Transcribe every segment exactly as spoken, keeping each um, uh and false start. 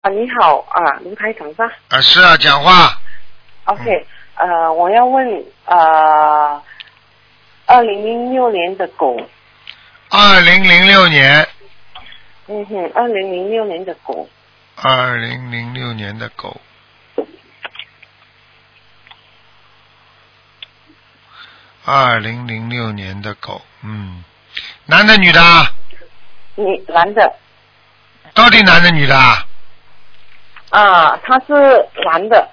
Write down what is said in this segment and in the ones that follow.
啊，你好啊，卢台长吧？ 啊，是啊，讲话。 OK，、嗯、呃，我要问呃，二零零六年的狗。 二零零六年。 嗯哼，二零零六年的狗。 二零零六年的狗。二零零六年的狗，嗯，男的女的？ 你男的。 到底男的女的？ 啊，他是男的。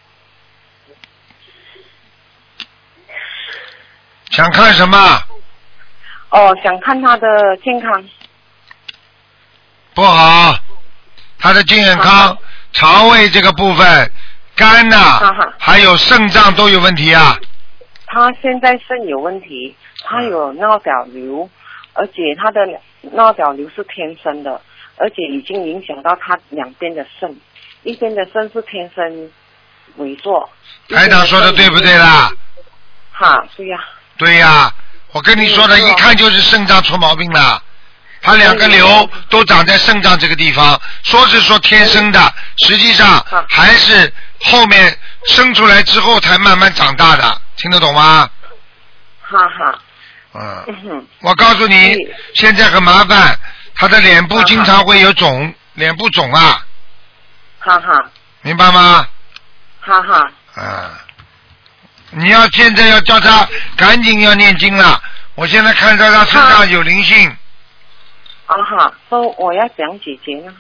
想看什么？ 哦，想看他的健康。 不好，他的健康、啊、肠胃这个部分、肝呐、啊啊，还有肾脏都有问题啊。 他现在肾有问题，他有尿表瘤，而且他的尿表瘤是天生的，而且已经影响到他两边的肾，一边的肾是天生萎缩。 台长说的对不对啦？ 哈，对呀、啊。 对呀、啊，我跟你说的，一看就是肾脏出毛病了。他两个瘤都长在肾脏这个地方，说是说天生的，实际上还是后面生出来之后才慢慢长大的，听得懂吗？ 哈哈。 嗯。我告诉你，现在很麻烦，他的脸部经常会有肿，脸部肿啊。 哈哈。 明白吗？ 哈哈。 啊。你要现在要叫他赶紧要念经了，我现在看到他身上有灵性。 啊哈，说我要讲几节呢？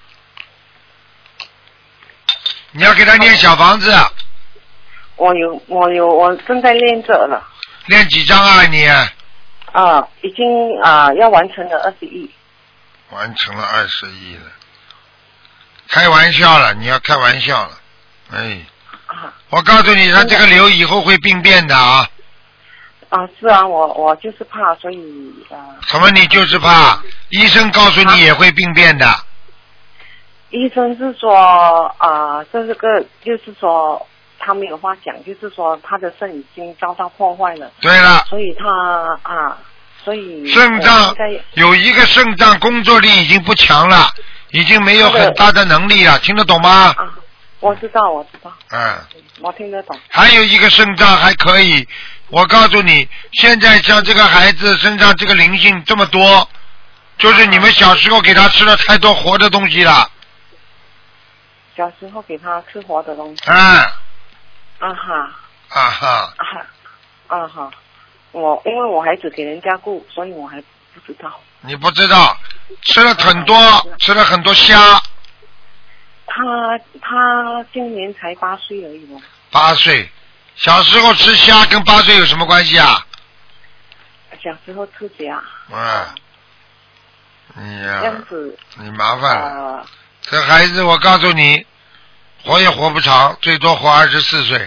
你要给他念小房子。 我有，我有，我正在练着了。 练几张啊你？ 啊，已经啊要完成了二十亿。 完成了二十亿了，开玩笑了，你要开玩笑了，哎。 啊。 我告诉你，他这个瘤以后会病变的啊。 啊，是啊，我我就是怕，所以啊。 什么？你就是怕？医生告诉你也会病变的。 医生是说啊，这是个就是说他没有话讲，就是说他的肾已经遭到破坏了。 对了。 所以他啊，所以。 肾脏有一个肾脏工作力已经不强了，已经没有很大的能力了，听得懂吗？ 啊，我知道，我知道。 嗯。 我听得懂。 还有一个肾脏还可以。我告诉你，现在像这个孩子身上这个灵性这么多，就是你们小时候给他吃了太多活的东西了。 小时候给他吃活的东西。 啊。 啊哈。 啊哈。 啊哈。啊哈。我因为我孩子给人家顾，所以我还不知道。 你不知道，吃了很多， 啊、 吃了很多虾。 他他今年才八岁而已哦。 八岁。小时候吃虾跟八岁有什么关系啊？ 小时候吃虾。 嗯。你呀、啊。 这样子。 你麻烦了。 呃、 这孩子，我告诉你，活也活不长，最多活二十四岁。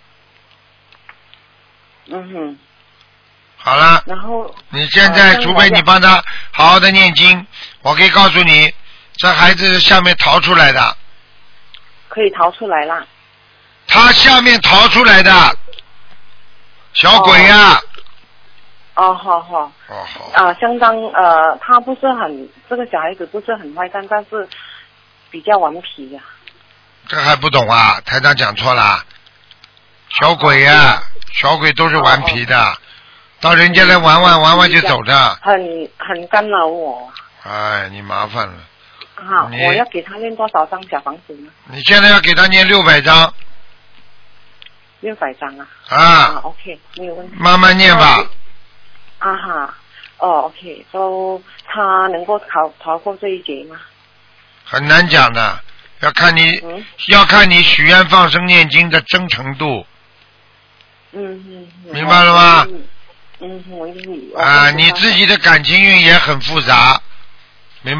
嗯哼。 好了。 然后。 你现在、呃、除非你帮他好好的念经，我可以告诉你，这孩子是下面逃出来的。 可以逃出来啦。 他下面逃出来的小鬼呀、啊！ 哦，好好。 哦好。 啊，相当呃，他不是很这个小孩子不是很坏蛋，但是比较顽皮呀、啊。 这还不懂啊？台长讲错了，小鬼呀、啊，小鬼都是顽皮的，哦、到人家来玩玩玩玩就走的。 很很干扰我。 哎，你麻烦了。 好，我要给他念多少张小房子呢？ 你现在要给他念六百张。 六百张啊！ 啊, 啊 ，OK， 没有问题。 慢慢念吧。 啊哈，哦 ，OK， so, 他能够逃逃过这一劫吗？ 很难讲的，要看你、嗯、要看你许愿放生念经的真诚度。 嗯嗯。 明白了吗？ 嗯，我理解。 啊，你自己的感情运也很复杂，